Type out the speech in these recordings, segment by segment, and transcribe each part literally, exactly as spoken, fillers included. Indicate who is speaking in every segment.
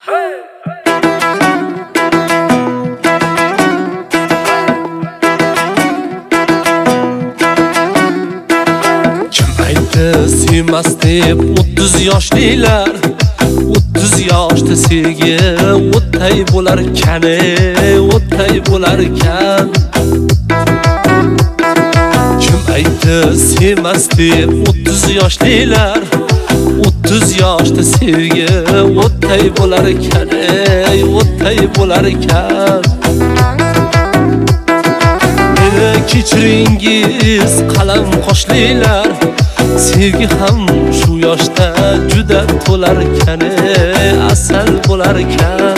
Speaker 1: Kim aytdi sevmas deb o'ttiz yoshlilar, o'ttiz yoshda sevgi o'tday bo'lar ekan, o'tday bo'lar ekan. Kim aytdi sevmas deb o'ttiz yoshlilar, o'ttiz yoshda sevgi o'tday bo'lar ekan, o'tday bo'lar ekan. Meni kechiringiz qalam qoshlilar, sevgi ham shu yoshda juda to'lar ekan, asal bo'lar ekan.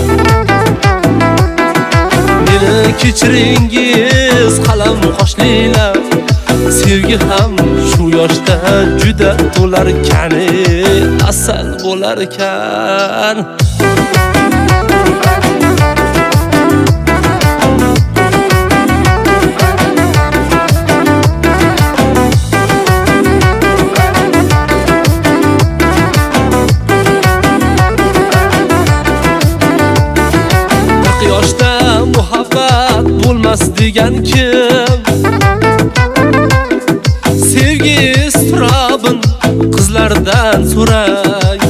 Speaker 1: Meni kechiringiz qalam qoshlilar, sevgi ham shu yoshda juda to'lar ekan, asal bo'lar ekan. Yoshda muhabbat bo'lmas degan kim? Sevgi istirobin qizlardan so'ray.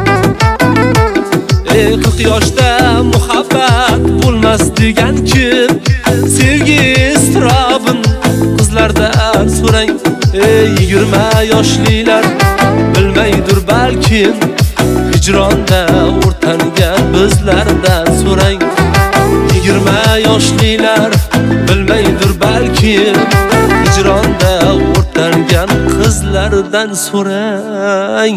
Speaker 1: Ey qirq yoshda muhabbat bo'lmas degan kim? Sevgi istirobin qizlardan so'rang. Ey yigirma yoshlilar bilmaydir balkim, hijronda o'rtangan bizlardan so'rang. Yigirma yoshlilar bilmaydir balkim, hijronda o'rtangan qizlardan so'rang.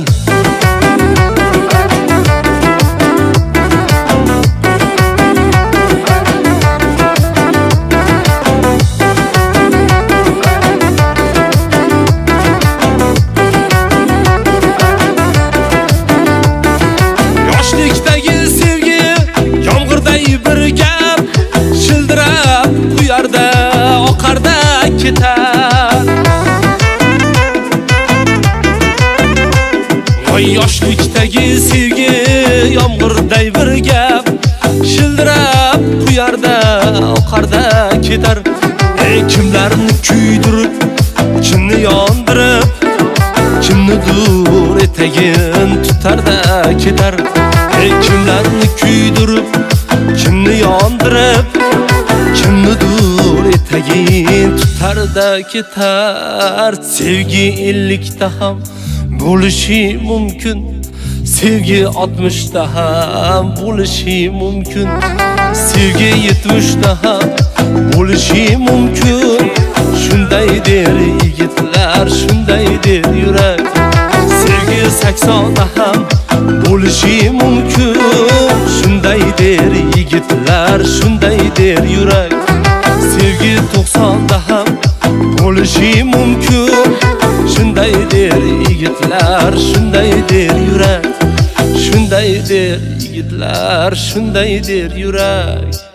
Speaker 1: Yoshlikdagi sevgi yomg'irday bir gap, shildirab quyarda oqarda ketar. Voy yoshlikdagi sevgi yomg'irday bir gap, shildirab quyarda oqarda ketar. Ey kimlarni kuydirib, kimni yondirib, kimnidir etagin tutarda ketar. Ey kimlarni kuydirib, kimni yondirib, kimnidir etagin tutarda ketar. Sevgi ellikta ham bo'lishi mumkin, sevgi oltmishta ham bo'lishi mumkin, sevgi yetmishta ham bo'lishi mumkin. Shunday der yigitlar, shunday der yurak. Sevgi saksonda ham bo'lishi mumkin, shunday der yigitlar, shunday der yurak. Sevgi to'qsonda ham bo'lishi mumkin, shunday der yigitlar, shunday der yurak. Shunday der yigitlar, shunday der yurak.